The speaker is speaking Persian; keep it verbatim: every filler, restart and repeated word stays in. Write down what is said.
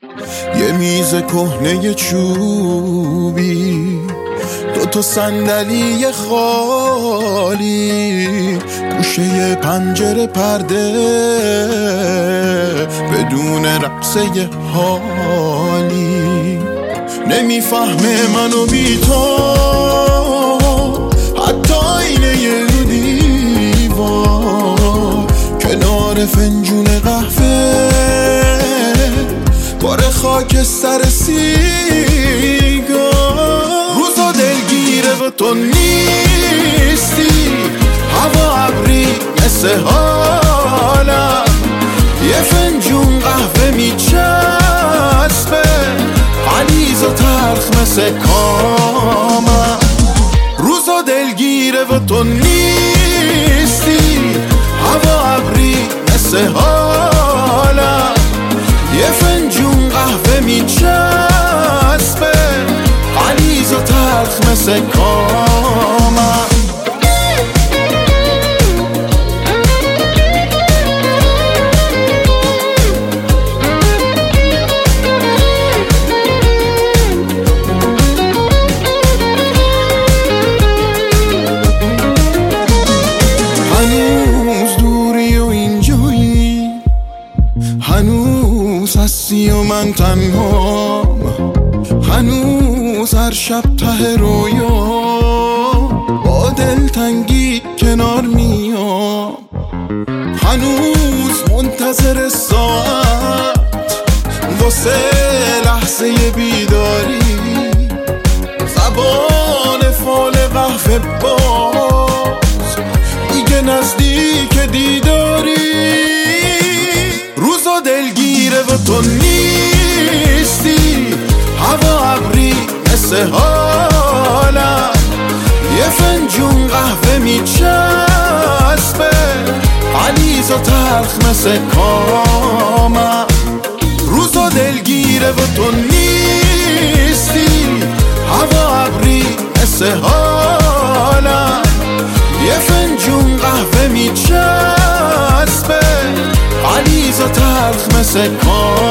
یه میز کهنه چوبی، دوتا صندلی خالی، گوشه پنجره پرده بدون رقصه حالی. نمیفهمه منو بی تو، حتی اینه یه دیوار کنار فنجون قهوه، باره خاک سر سیگار. روزا دلگیره و تو نیستی، هوا ابری مثل حالم، یه فنجون قهوه میچسبه غلیظ و تلخ مثل کامم. روزا دلگیره و تو نیستی، هوا ابری مثل حالم، یه فنجون قهوه میچسبه غلیظ و تلخ مثل کامم. هنوز دوری و اینجایی، هنوز هستی و من تنهام، هنوز هر شب ته رویا با دلتنگی کنار میام، هنوز منتظر ساعت واسه لحظه بیداری، زبان فال قهوه باز دیگه نزدیک دیداری. روزا دلگیره و تو نیستی، هوا ابری مثل حالم، یه فنجون قهوه میچسبه غلیظ و تلخ مثل کامم. روزا دلگیره و تو نیستی، هوا ابری مثل حالم، یه فنجون قهوه میچسبه غلیظ و تلخ مثل کامم.